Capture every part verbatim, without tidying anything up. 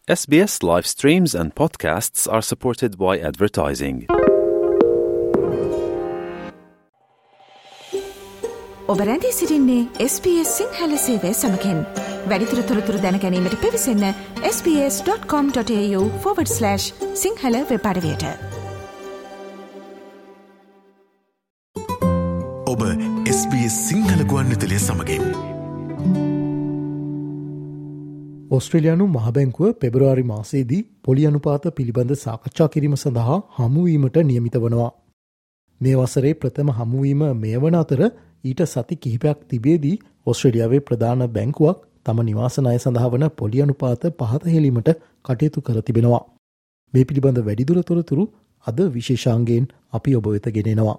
S B S live streams and podcasts are supported by advertising. ඔබ රැඳී සිටින්නේ S B S Sinhala සේවය සමගින්. වැඩිදුර තොරතුරු දැන ගැනීමට පිවිසන්න s b s dot com dot a u forward slash Sinhala web අඩවියට. ඔබ S B S සිංහල ගුවන්විදුලිය සමගින්. ඔස්ට්‍රේලියානු මහබැංකුව පෙබරවාරි මාසයේදී පොලි අනුපාත පිළිබඳ සාකච්ඡා කිරීම සඳහා හමුවීමට නියමිත වනවා. මේ වසරේ ප්‍රථම හමුවීම මේ වන අතර ඊට සති කිහිපයක් තිබේදී ඔස්ට්‍රේලියාවේ ප්‍රධාන බැංකුවක් තම නිවාස ණය සඳහා වන පොලි අනුපාත පහත හෙළීමට කටයුතු කර තිබෙනවා. මේ පිළිබඳ වැඩිදුර තොරතුරු අද විශේෂාංගයෙන් අපි ඔබ වෙත ගෙනෙනවා.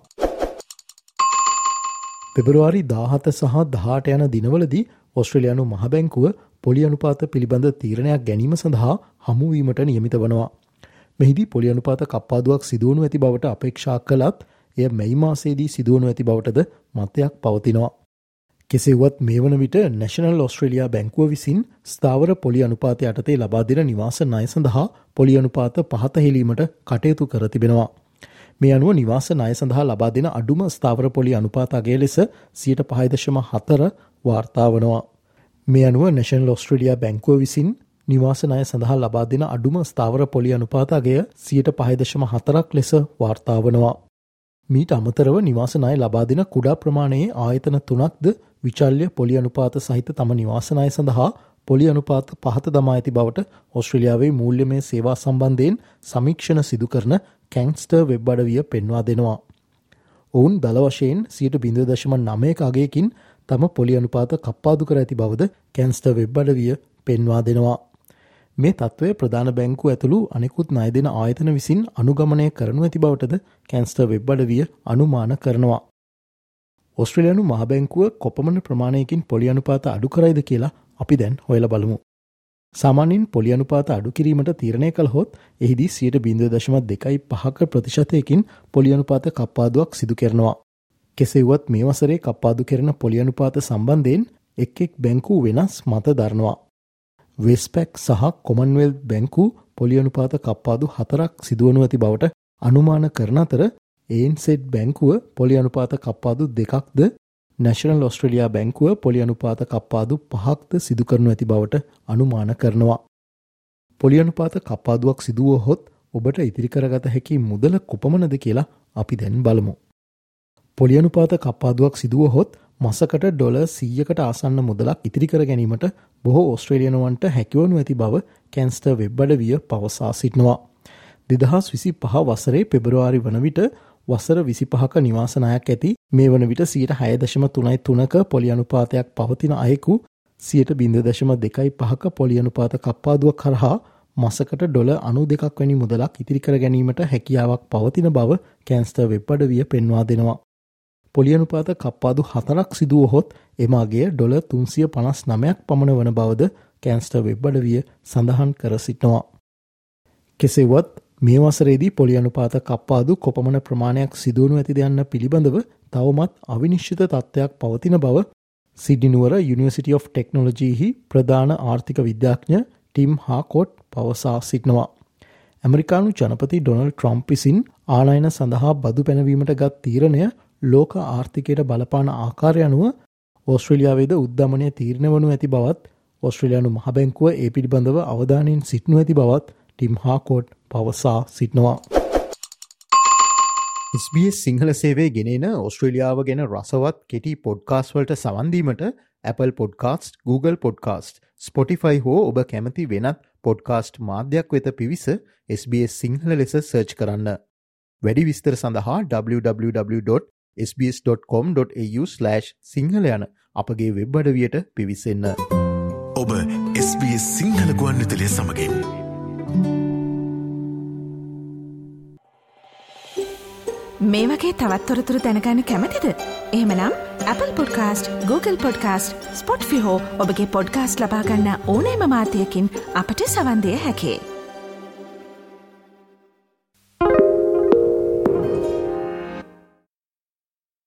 පෙබරවාරි දාහත සහ දහඅට යන දිනවලදී ඔස්ට්‍රේලියානු මහබැංකුව පොලි අනුපාත පිළිබඳ තීරණයක් ගැනීම සඳහා හමුවීමට නියමිත වනවා. මෙහිදී පොලි අනුපාත කප්පාදුවක් සිදුවනු ඇති බවට අපේක්ෂා කළත් එය මැයි මාසයේදී සිදුවනු ඇති බවටද මතයක් පවතිනවා. කෙසේවත් මේ වන විට නැෂනල් ඔස්ට්‍රේලියා බැංකුව විසින් ස්ථාවර පොලි අනුපාතය යටතේ ලබා දෙන නිවාස ණය සඳහා පොලි අනුපාත පහත හෙළීමට කටයුතු කර තිබෙනවා. මේ අනුව නිවාස ණය සඳහා ලබා දෙන අඩුම ස්ථාවර පොලි අනුපාත අගය ලෙස සියයට පහ දශම හතර වාර්තා වනවා. මේ අනුව නැෂනල් ඔස්ට්‍රේලියා බැංකුව විසින් නිවාස ණය සඳහා ලබා දෙන අඩුම ස්ථාවර පොලි අනුපාත අගය සියයට පහ දශම හතරක් ලෙස වාර්තා වනවා. මීට අමතරව නිවාස ණය ලබා දෙන කුඩා ප්‍රමාණයේ ආයතන තුනක්ද විචල්්‍ය පොලි අනුපාත සහිත තම නිවාස ණය සඳහා පොලි අනුපාත පහත දමා ඇති බවට ඔස්ට්‍රේලියාවේ මූල්‍යමය සේවා සම්බන්ධයෙන් සමීක්ෂණ සිදු කරන කැන්ස්ටර් වෙබ් අඩවිය පෙන්වා දෙනවා. ඔවුන් දල වශයෙන් සියයට බිඳුව දශම නවයක අගයකින් තම පොලි අනුපාත කප්පාදු කර ඇති බවද කැන්ස්ටර් වෙබ් අඩවිය පෙන්වා දෙනවා. මේ තත්ත්වය ප්‍රධාන බැංකුව ඇතුළු අනෙකුත් ණය දෙන ආයතන විසින් අනුගමනය කරනු ඇති බවටද කැන්ස්ටර් වෙබ් අඩවිය අනුමාන කරනවා. ඔස්ට්‍රේලියානු මහ බැංකුව කොපමණ ප්‍රමාණයකින් පොලි අනුපාත අඩු කරයිද කියලා අපි දැන් හොයලා බලමු. සාමාන්‍යයෙන් පොලි අනුපාත අඩු කිරීමට තීරණය කළහොත් එහිදී සියයට බිඳුව දශම දෙකයි පහක ප්‍රතිශතයකින් පොලි අනුපාත කප්පාදුවක් සිදු කරනවා. කෙසේවත් මේ වසරේ කප්පාදු කරන පොලි අනුපාත සම්බන්ධයෙන් එක් එක් බැංකු වෙනස් මත දරනවා. වෙස්පැක් සහ කොමන්වෙල්ත් බැංකු පොලි අනුපාත කප්පාදු හතරක් සිදුවනු ඇති බවට අනුමාන කරන අතර ඒ එන් සෙඩ් බැංකුව පොලි අනුපාත කප්පාදු දෙකක්ද නැෂනල් ඔස්ට්‍රේලියා බැංකුව පොලි අනුපාත කප්පාදු පහක්ද සිදු කරනු ඇති බවට අනුමාන කරනවා. පොලි අනුපාත කප්පාදුවක් සිදුවහොත් ඔබට ඉතිරි කරගත හැකි මුදල කොපමණද කියලා අපි දැන් බලමු. පොලි අනුපාත කප්පාදුවක් සිදුවහොත් මසකට ඩොලර් සීයකට ආසන්න මුදලක් ඉතිරි කර ගැනීමට බොහෝ ඔස්ට්‍රේලියානුවන්ට හැකිවනු ඇති බව කැන්ස්ටර් වෙබ් අඩවිය පවසා සිටිනවා. දෙදහස් විසිපහ වසරේ පෙබරවාරි වන විට වසර විසිපහක නිවාස ණයක් ඇති මේ වන විට සියයට හය දශම තුනයි තුනක පොලි අනුපාතයක් පවතින අයෙකු සියයට බිඳුව දශම දෙකයි පහක පොලි අනුපාත කප්පාදුවක් කරහා මසකට ඩොලර් අනූ දෙකක් වැනි මුදලක් ඉතිරි කර ගැනීමට හැකියාවක් පවතින බව කැන්ස්ටර් වෙබ් අඩවිය පෙන්වා දෙනවා. පොලි අනුපාත කප්පාදු හතරක් සිදුවහොත් එම අගය ඩොලර් තුන්සිය පනස් නවයක් පමණ වන බවද කැන්ස්ටර් වෙබ් අඩවිය සඳහන් කර සිටිනවා. කෙසේවත් මේ වසරේදී පොලි අනුපාත කප්පාදු කොපමණ ප්‍රමාණයක් සිදුවනු ඇතිද යන්න පිළිබඳව තවමත් අවිනිශ්චිත තත්ත්වයක් පවතින බව සිඩ්නි නුවර යුනිවර්සිටි ඔෆ් ටෙක්නොලොජිහි ප්‍රධාන ආර්ථික විද්‍යාඥ ටිම් හාකෝට් පවසා සිටිනවා. ඇමරිකානු ජනපති ඩොනල්ඩ් ට්‍රම්ප් විසින් ආනයන සඳහා බදු පැනවීමට ගත් තීරණය ලෝක ආර්ථිකයට බලපාන ආකාරය අනුව ඕස්ට්‍රේලියාවේද උද්ධමනය තීරණය වනු ඇති බවත් ඕස්ට්‍රේලියානු මහ බැංකුව ඒ පිළිබඳව අවධානයෙන් සිටිනු ඇති බවත් ටිම් හාකෝට් පවසා සිටිනවා. S B S සිංහල සේවය ගෙනෙන ඔස්ට්‍රේලියාව ගැන රසවත් කෙටි පොඩ්කාස්ට් වලට සවන් දීමට Apple Podcast, Google Podcast, Spotify හෝ ඔබ කැමති වෙනත් පොඩ්කාස්ට් මාධ්‍යයක් වෙත පිවිස S B S සිංහල ලෙස සර්ච් කරන්න. වැඩි විස්තර සඳහා w w w dot s b s dot com dot a u slash Sinhala යන අපගේ වෙබ් අඩවියට පිවිසෙන්න. ඔබ S B S සිංහල ගුවන්විදුලිය සමගින්. මේ වගේ තවත් තොරතුරු දැනගන්න කැමතිද? එහෙමනම් Apple Podcast, Google Podcast, Spotify හෝ ඔබගේ පොඩ්කාස්ට් ලබා ගන්න ඕනෑම මාධ්‍යයකින් අපට සවන් දිය හැකියි.